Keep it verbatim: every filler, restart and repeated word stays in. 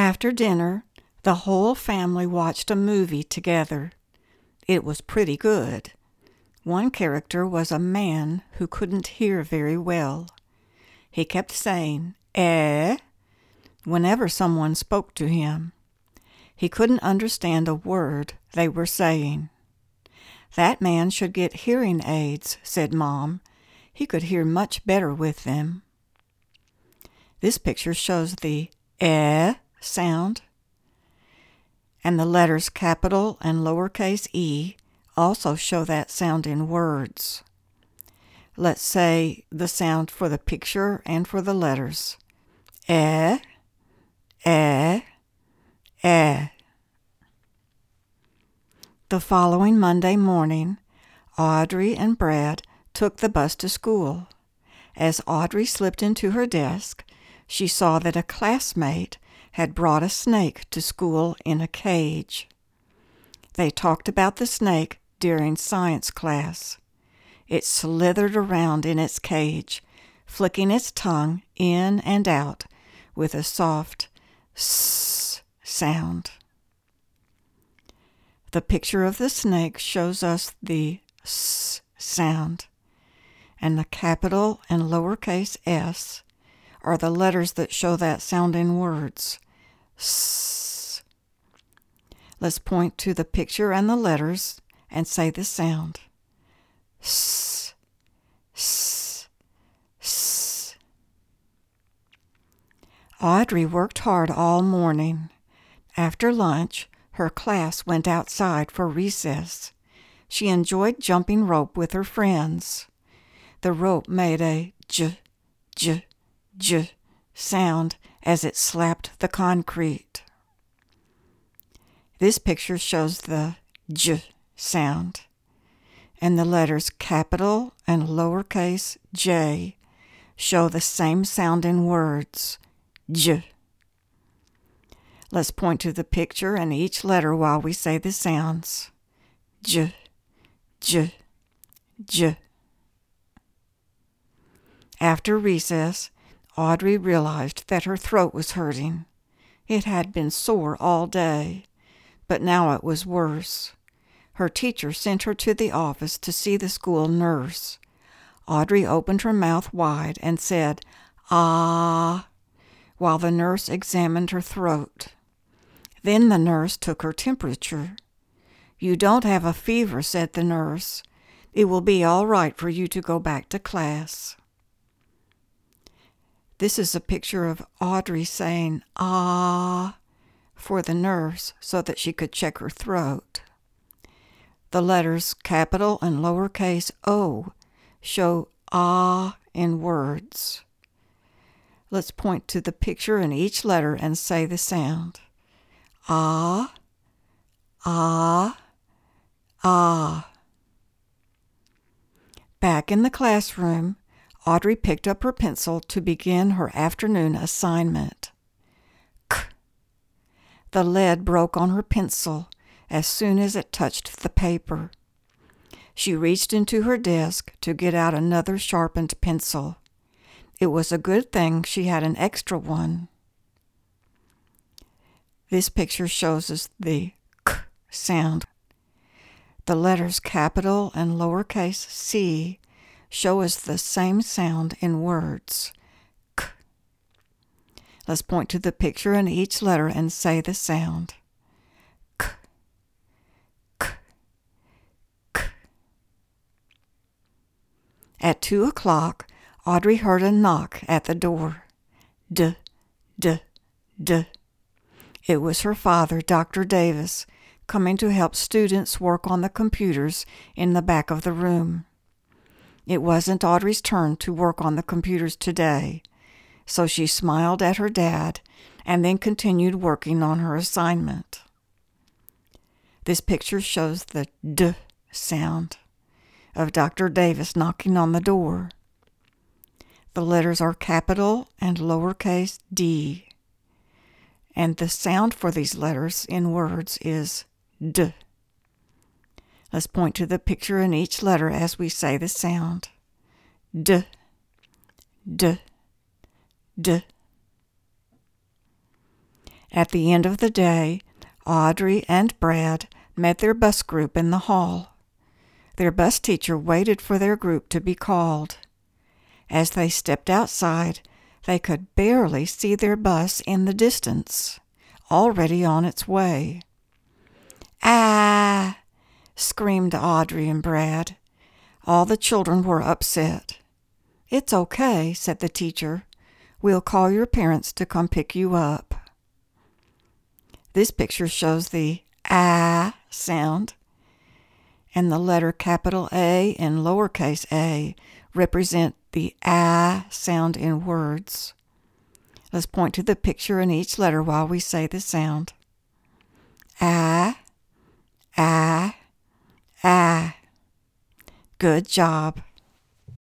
After dinner, the whole family watched a movie together. It was pretty good. One character was a man who couldn't hear very well. He kept saying, "Eh?" whenever someone spoke to him. He couldn't understand a word they were saying. "That man should get hearing aids," said Mom. "He could hear much better with them." This picture shows the eh sound, and the letters capital and lowercase e also show that sound in words. Let's say the sound for the picture and for the letters. Eh, eh, eh. The following Monday morning, Audrey and Brad took the bus to school. As Audrey slipped into her desk, she saw that a classmate had brought a snake to school in a cage. They talked about the snake during science class. It slithered around in its cage, flicking its tongue in and out with a soft s sound. The picture of the snake shows us the s sound, and the capital and lowercase s are the letters that show that sound in words. S. Let's point to the picture and the letters and say the sound. S, s, s. Audrey worked hard all morning. After lunch, her class went outside for recess. She enjoyed jumping rope with her friends. The rope made a j, j, j sound as it slapped the concrete. This picture shows the j sound, and the letters capital and lowercase j show the same sound in words, j. Let's point to the picture and each letter while we say the sounds. J, j, j. After recess, Audrey realized that her throat was hurting. It had been sore all day, but now it was worse. Her teacher sent her to the office to see the school nurse. Audrey opened her mouth wide and said, "Ah," while the nurse examined her throat. Then the nurse took her temperature. "You don't have a fever," said the nurse. "It will be all right for you to go back to class." This is a picture of Audrey saying "ah" for the nurse so that she could check her throat. The letters capital and lowercase o show ah in words. Let's point to the picture in each letter and say the sound. Ah, ah, ah. Back in the classroom, Audrey picked up her pencil to begin her afternoon assignment. K. The lead broke on her pencil as soon as it touched the paper. She reached into her desk to get out another sharpened pencil. It was a good thing she had an extra one. This picture shows us the k sound. The letters capital and lowercase c show us the same sound in words. K. Let's point to the picture in each letter and say the sound. K, k, k. At two o'clock, Audrey heard a knock at the door. D, d, d. It was her father, Doctor Davis, coming to help students work on the computers in the back of the room. It wasn't Audrey's turn to work on the computers today, so she smiled at her dad and then continued working on her assignment. This picture shows the D sound of Doctor Davis knocking on the door. The letters are capital and lowercase d, and the sound for these letters in words is D. Let's point to the picture in each letter as we say the sound. D, d, d. At the end of the day, Audrey and Brad met their bus group in the hall. Their bus teacher waited for their group to be called. As they stepped outside, they could barely see their bus in the distance, already on its way. "Ah!" screamed Audrey and Brad. All the children were upset. "It's okay," said the teacher. "We'll call your parents to come pick you up." This picture shows the "ah" sound, and the letter capital A and lowercase a represent the "ah" sound in words. Let's point to the picture in each letter while we say the sound. Ah, ah, ah. Good job.